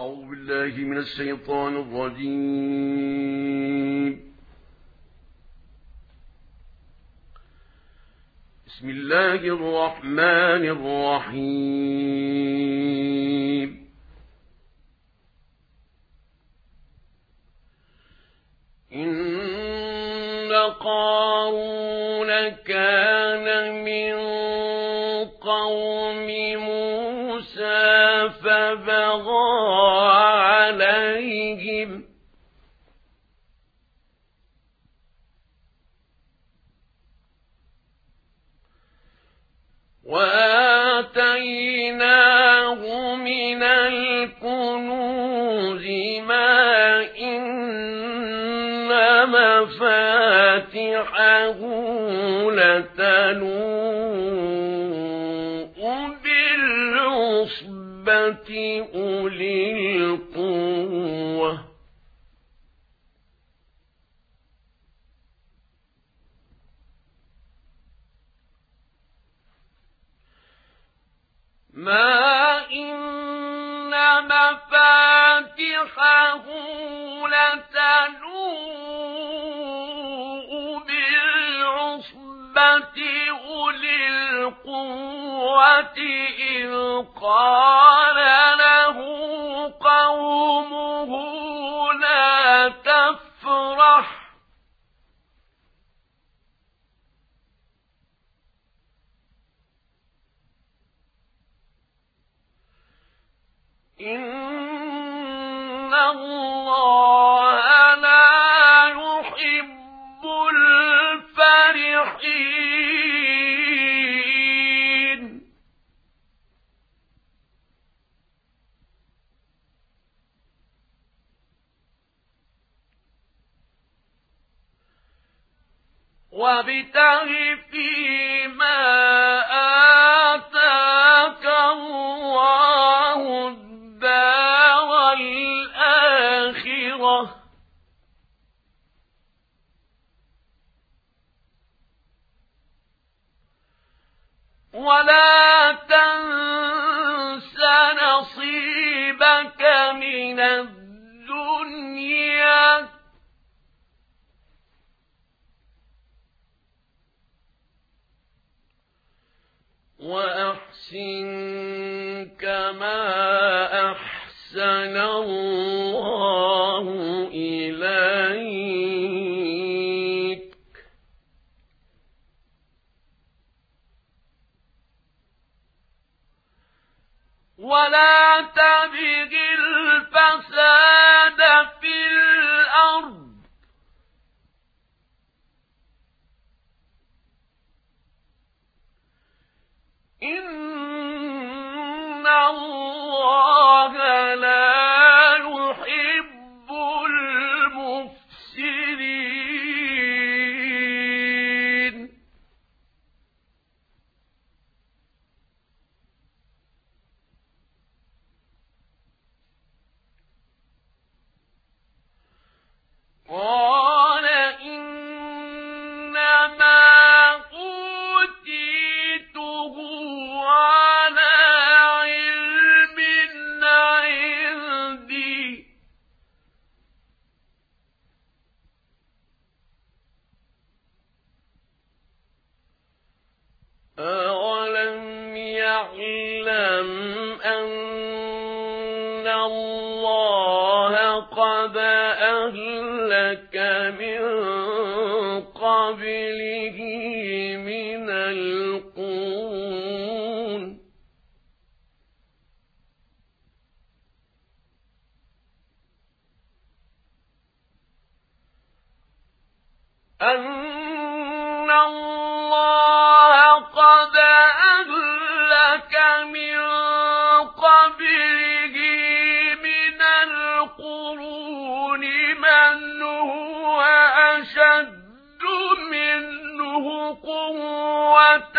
أعوذ بالله من الشيطان الرجيم. بسم الله الرحمن الرحيم. إن قارون كان من قوم موسى فبغى عليهم وآتيناه من الكنوز ما إن مفاتحه لتنوء بالعصبة أولي القوة ما إن مفاتحه لتنوء بالعصبة أولي القوة إذ قال له قومه لا تفرح إن الله لا يحب الفرحين وابتغ فيما آتاك الله الدار الآخرة ولا تنس نصيبك من الدنيا وأحسن كما أحسن الله إليك ولا تبغ الفساد في الأرض إن الله لا يحب المفسدين قال إنما أوتيته على علم عندي أولم يعلم أن الله قد أهلك من قبله من القرون أن الله قد أهلك من قبله من القرون من هو أشد منه قوة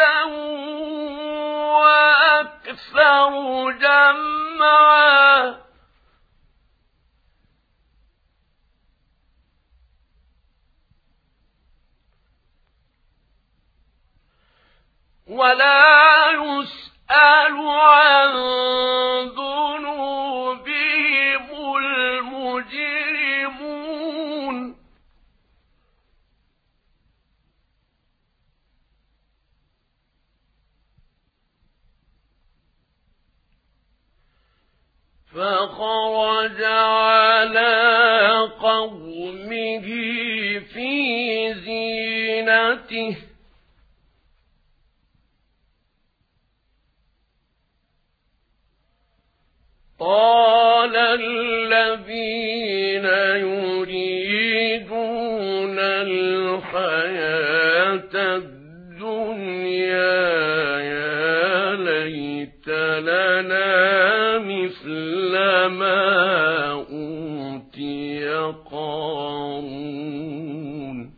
وأكثر جمعا ولا يسأل عن ذنوبهم المجرمون فخرج على قومه في زينته قال الذين يريدون الحياة الدنيا يا ليت لنا مثل ما أوتي قارون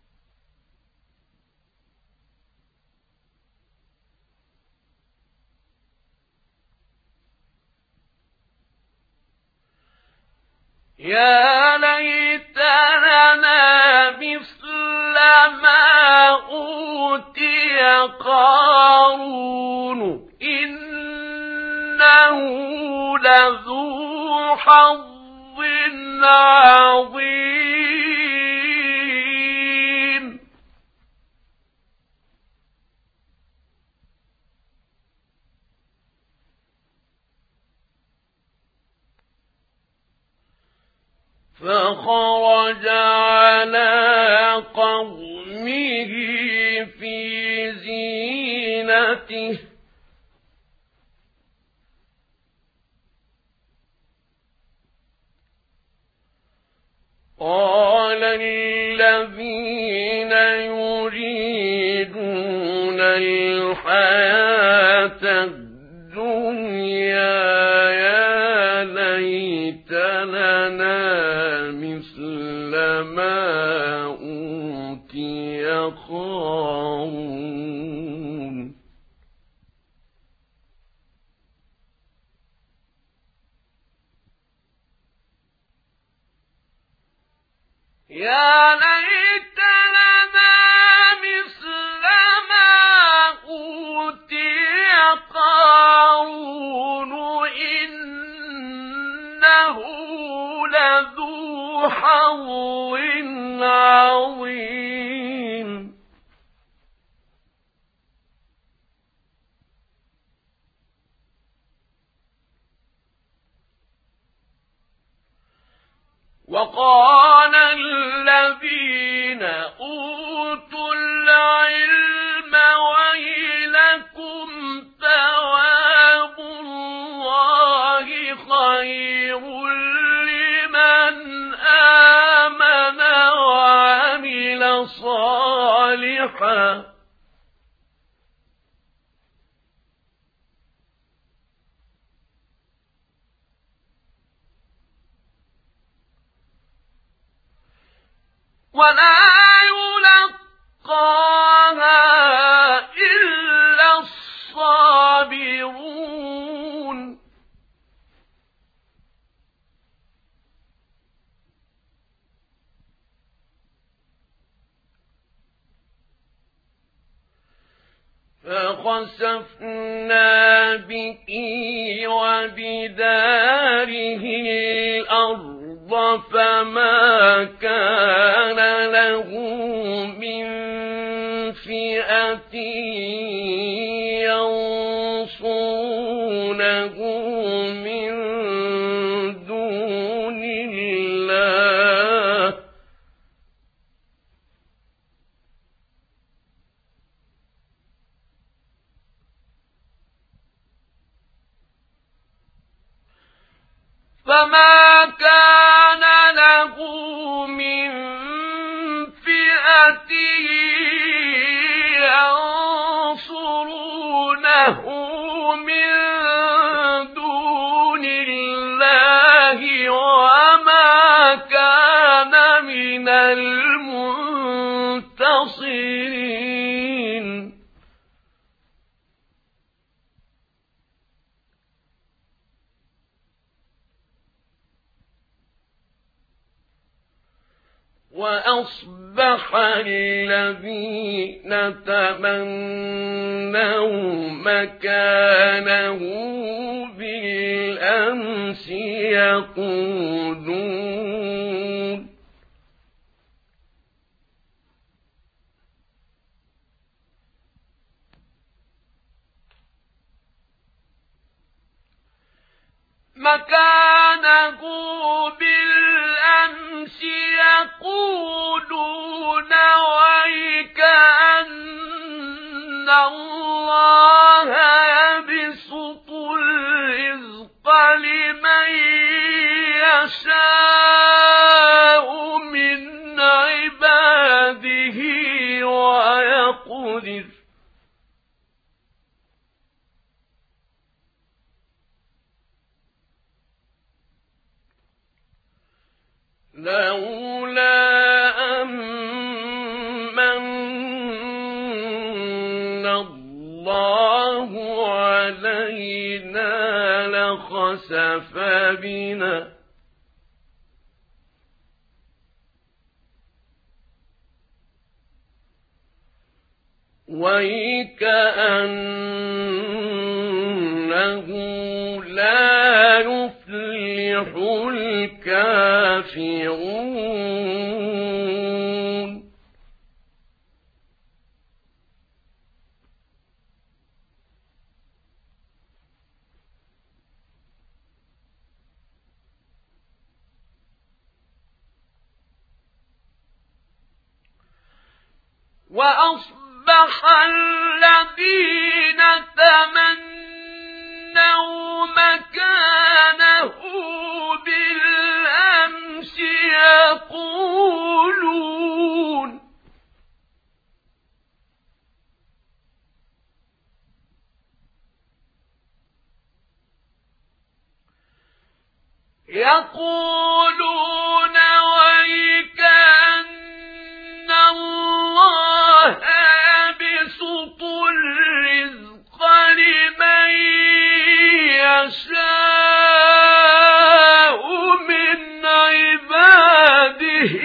يا ليت لنا مثل ما أوتي قارون إنه لذو حظ عظيم فخرج على قومه في زينته قال الذين يريدون الحياة الدنيا يا ليت لنا مثل ما أوتي قارون يا ليت لنا مثل ما أوتي قارون إنه لذو حظ عظيم وقال الذين أوتوا العلم ويلكم ثواب الله خير لمن آمن وعمل صالحا ولا يلقاها إلا الصابرون فخسفنا به وبداره الأرض فما كان له من فئة ينصرونه من دون الله فما كان له من فئة ينصرونه من دون الله وما كان من المنتصرين وأصبح الذين تمنوا مكانه بالأمس يقولون مكانه بالأمس يقولون ويكأن الله يبسط الرزق لمن يشاء من عباده ويقدر لولا أمن الله علينا لخسف بنا ويكأنه لا يفلح الكافرون وأصبح الذين تمنوا مكانه بالأمس يقولون ويكأن الله يبسط الرزق لمن يشاء من عباده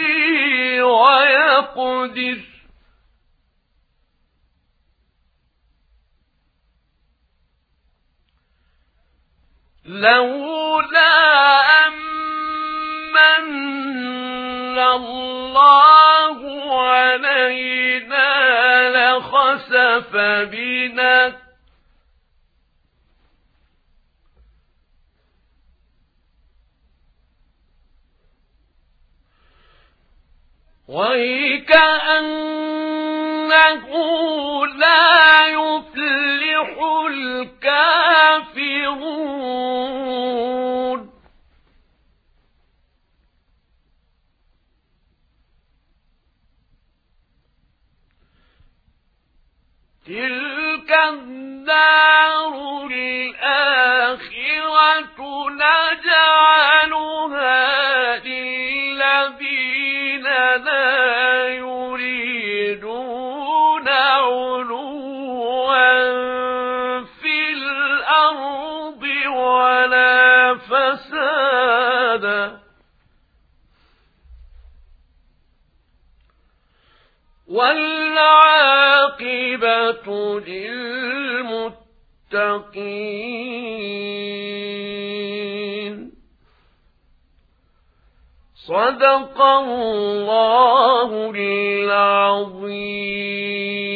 ويقدر لولا أمن الله علينا لخسف بنا ويكأنه لا يفلح الكافرون تلك الدار الآخرة نجعلها للذين لا يريدون علوا في الأرض ولا فسادا والعاقبة للمتقين صدق الله العظيم.